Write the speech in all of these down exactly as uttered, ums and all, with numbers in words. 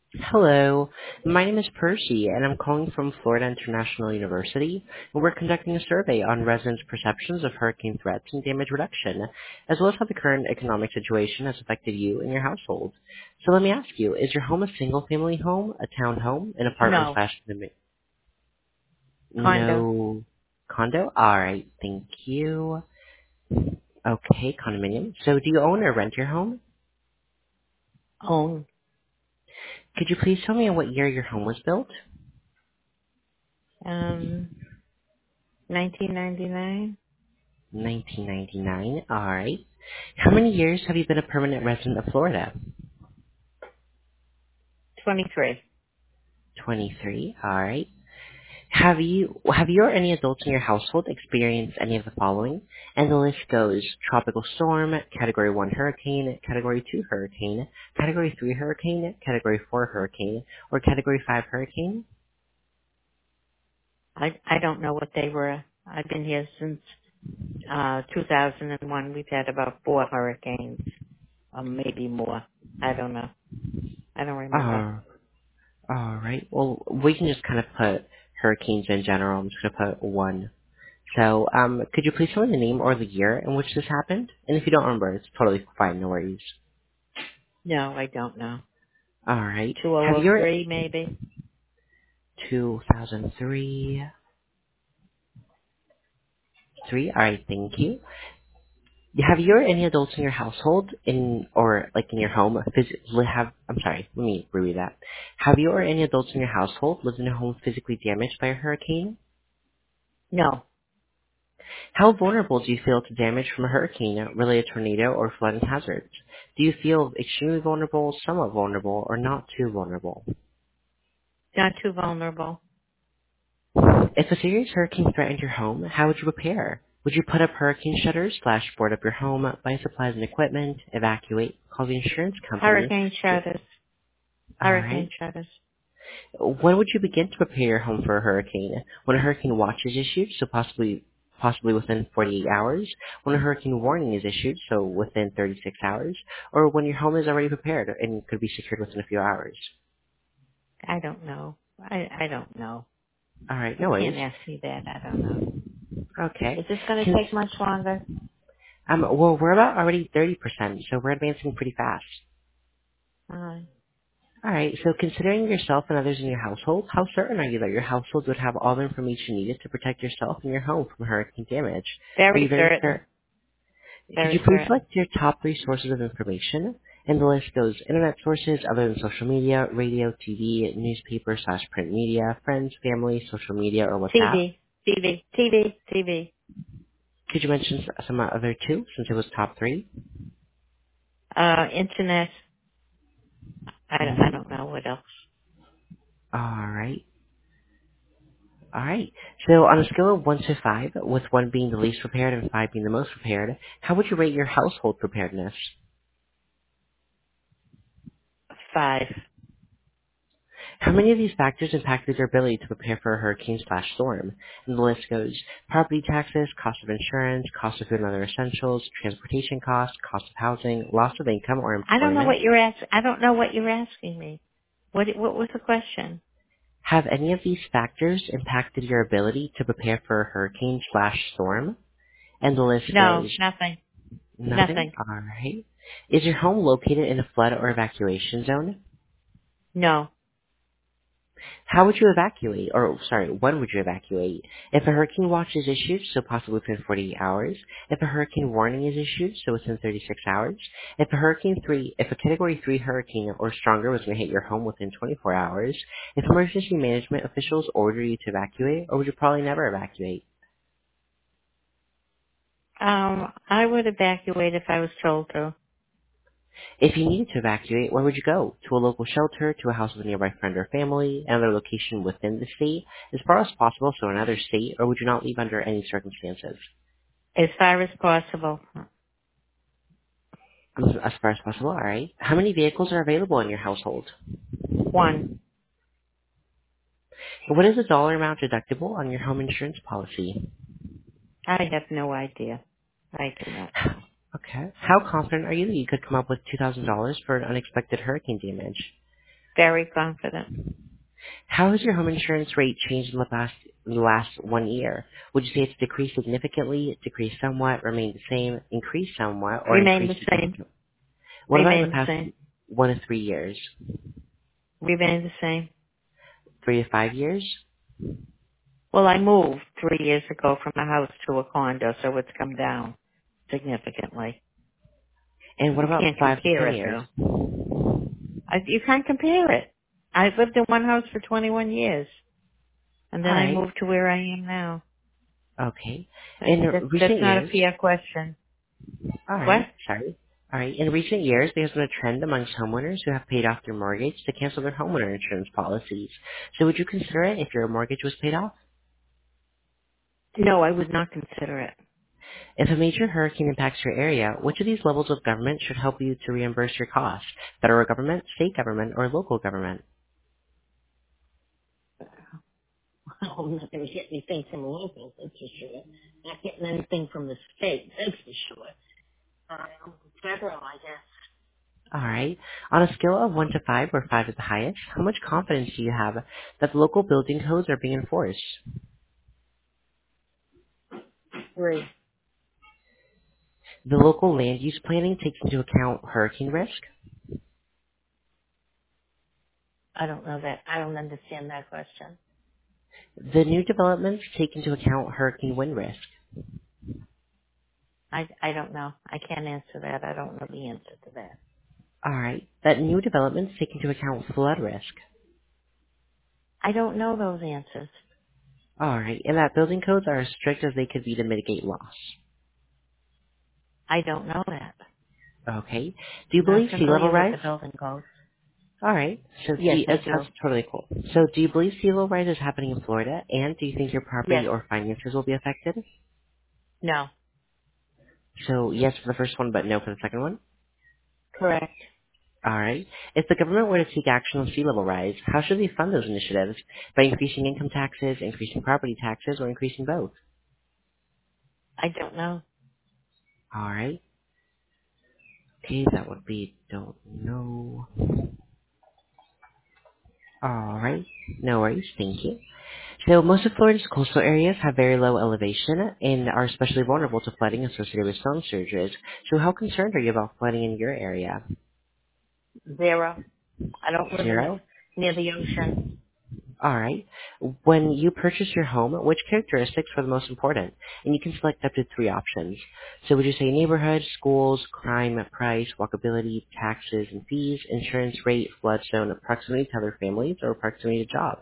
Hello, my name is Percy, and I'm calling from Florida International University, and we're conducting a survey on residents' perceptions of hurricane threats and damage reduction, as well as how the current economic situation has affected you and your household. So let me ask you, is your home a single-family home, a townhome, an apartment No. slash condomin- Condo. no condo? All right, thank you. Okay, condominium. So do you own or rent your home? Own. Could you please tell me in what year your home was built? Um, nineteen ninety-nine. nineteen ninety-nine. All right. How many years have you been a permanent resident of Florida? twenty-three. twenty-three. All right. Have you have you or any adults in your household experienced any of the following? And the list goes: tropical storm, category one hurricane, category two hurricane, category three hurricane, category four hurricane, or category five hurricane? I, I don't know what they were. I've been here since, uh, two thousand one. We've had about four hurricanes, or maybe more. I don't know. I don't remember. Oh, all right. Well, we can just kind of put hurricanes in general. I'm just gonna put one. So, um, could you please tell me the name or the year in which this happened? And if you don't remember, it's totally fine, no worries. No, I don't know. Alright. Have your two thousand three maybe? two thousand three, three, alright, thank you. Have you or any adults in your household, in, or like in your home, physically have, I'm sorry, let me reread that. Have you or any adults in your household lived in a home physically damaged by a hurricane? No. How vulnerable do you feel to damage from a hurricane, related tornado, or flooding hazards? Do you feel extremely vulnerable, somewhat vulnerable, or not too vulnerable? Not too vulnerable. If a serious hurricane threatened your home, how would you prepare? Would you put up hurricane shutters, slash board up your home, buy supplies and equipment, evacuate, call the insurance company? Hurricane shutters. Hurricane Alright. shutters. When would you begin to prepare your home for a hurricane? When a hurricane watch is issued, so possibly possibly within forty-eight hours, when a hurricane warning is issued, so within thirty-six hours, or when your home is already prepared and could be secured within a few hours. I don't know. I, I don't know. Alright, You no worries. can't ask me that. I don't know. Okay. Is this going to Since, take much longer? um, well, we're about already thirty percent, so we're advancing pretty fast. Uh, All right, so considering yourself and others in your household, how certain are you that your household would have all the information needed to protect yourself and your home from hurricane damage? Are you very very certain. certain? Could you Very please certain. select your top three sources of information? And the list goes internet sources other than social media, radio, T V, newspaper slash print media, friends, family, social media, or WhatsApp. T V. T V. T V. T V. Could you mention s- some other two since it was top three? Uh, internet. I, I Mm-hmm. don't know what else. All right. All right. So on a scale of one to five, with one being the least prepared and five being the most prepared, how would you rate your household preparedness? Five. How many of these factors impacted your ability to prepare for a hurricane slash storm? And the list goes: property taxes, cost of insurance, cost of food and other essentials, transportation costs, cost of housing, loss of income or I don't know employment. what you're ask. I don't know what you're asking me. What What was the question? Have any of these factors impacted your ability to prepare for a hurricane slash storm? And the list No, goes: nothing. nothing. Nothing. All right. Is your home located in a flood or evacuation zone? No. How would you evacuate? Or, sorry, when would you evacuate? If a hurricane watch is issued, so possibly within forty-eight hours. If a hurricane warning is issued, so within thirty-six hours. If a hurricane three, if a category three hurricane or stronger was going to hit your home within twenty-four hours. If emergency management officials order you to evacuate, or would you probably never evacuate? Um, I would evacuate if I was told to. If you needed to evacuate, where would you go? To a local shelter, to a house of a nearby friend or family, another location within the state, as far as possible, so another state, or would you not leave under any circumstances? As far as possible. Um, As far as possible, alright. How many vehicles are available in your household? One. What is the dollar amount deductible on your home insurance policy? I have no idea. I do not know. Okay. How confident are you that you could come up with two thousand dollars for an unexpected hurricane damage? Very confident. How has your home insurance rate changed in the past in the last one year? Would you say it's decreased significantly, decreased somewhat, remained the same, increased somewhat, or Remain increased the same. significantly? What about in the Remain the past same. one to three years? Remain the same. Three to five years? Well, I moved three years ago from a house to a condo, so it's come down significantly. And what You about can't five to compare ten it years? though. I, you can't compare it. I've lived in one house for twenty-one years, and All then I right. moved to where I am now. Okay. That, In that, that's recent not a years, fair question. all What? right, sorry. All right. In recent years, there's been a trend amongst homeowners who have paid off their mortgage to cancel their homeowner insurance policies. So would you consider it if your mortgage was paid off? No, I would not consider it. If a major hurricane impacts your area, which of these levels of government should help you to reimburse your costs? Federal government, state government, or local government? Well, I'm not going to get anything from local, that's for sure. Not getting anything from the state, that's for sure. Um, federal, I guess. All right. On a scale of one to five, where five is the highest, how much confidence do you have that the local building codes are being enforced? Three. The local land use planning takes into account hurricane risk. I don't know that. I don't understand that question. The new developments take into account hurricane wind risk. I, I don't know. I can't answer that. I don't know the answer to that. All right. That new developments take into account flood risk. I don't know those answers. All right. And that building codes are as strict as they could be to mitigate loss. I don't know that. Okay. Do you I'm not believe sea level familiar with rise? the building codes. All right. So do Yes, you, I that's, do. that's totally cool. So do you believe sea level rise is happening in Florida? And do you think your property Yes. or finances will be affected? No. So yes for the first one, but no for the second one? Correct. All right. If the government were to take action on sea level rise, how should they fund those initiatives? By increasing income taxes, increasing property taxes, or increasing both? I don't know. All right. Okay, that would be don't know. All right. No worries. Thank you. So most of Florida's coastal areas have very low elevation and are especially vulnerable to flooding associated with storm surges. So how concerned are you about flooding in your area? Zero. I don't live in the, Zero? near the ocean. All right. When you purchase your home, which characteristics are the most important? And you can select up to three options. So would you say neighborhood, schools, crime, price, walkability, taxes and fees, insurance rate, flood zone, proximity to other families, or proximity to job?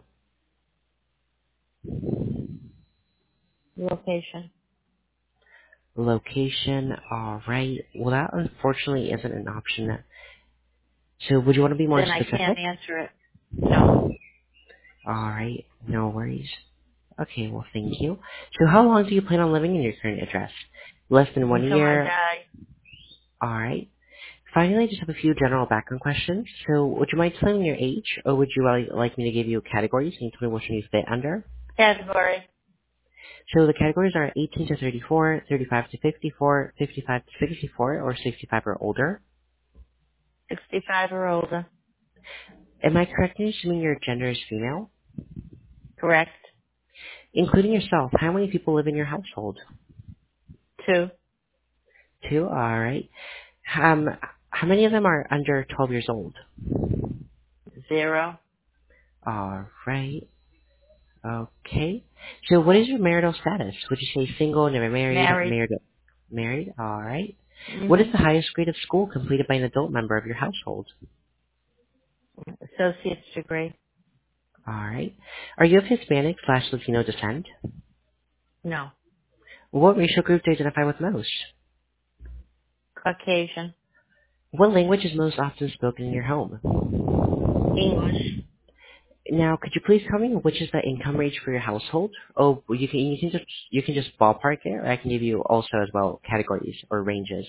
Location. Location, all right. Well, that unfortunately isn't an option. So would you want to be more Then I can't specific? answer it. No. All right. No worries. Okay, well, thank you. So how long do you plan on living in your current address? Less than one Until I year? die. All right. Finally, I just have a few general background questions. So would you mind telling me your age, or would you like, like me to give you categories and you tell me which one you fit under? Category. So the categories are eighteen to thirty-four, thirty-five to fifty-four, fifty-five to sixty-four, or sixty-five or older. sixty-five or older. Am I correct in assuming your gender is female? Correct. Including yourself, how many people live in your household? Two. Two? Alright. Um, how many of them are under twelve years old? Zero. Alright. Okay. So what is your marital status? Would you say single, never married, Married. married, married? Alright. What is Mm-hmm. the highest grade of school completed by an adult member of your household? Associate's degree. Alright. Are you of Hispanic slash Latino descent? No. What racial group do you identify with most? Caucasian. What language is most often spoken in your home? English. Now, could you please tell me which is the income range for your household? Oh, well, you can you can just you can just ballpark it, or I can give you also as well categories or ranges.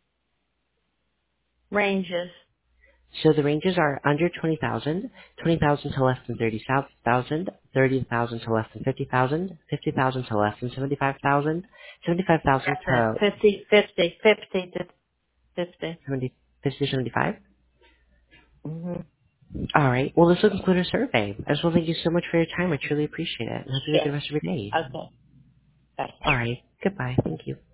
Ranges. So the ranges are under twenty thousand, twenty thousand to less than thirty thousand, thirty thousand to less than fifty thousand, fifty thousand to less than seventy-five thousand, seventy-five thousand That's it. to Fifty, fifty, fifty to fifty. seventy, fifty to seventy-five. Mm-hmm. All right. Well, this will conclude our survey. I just want to thank you so much for your time. I truly appreciate it. And have a good Yes. rest of your day. Okay. Bye. All right. Goodbye. Thank you.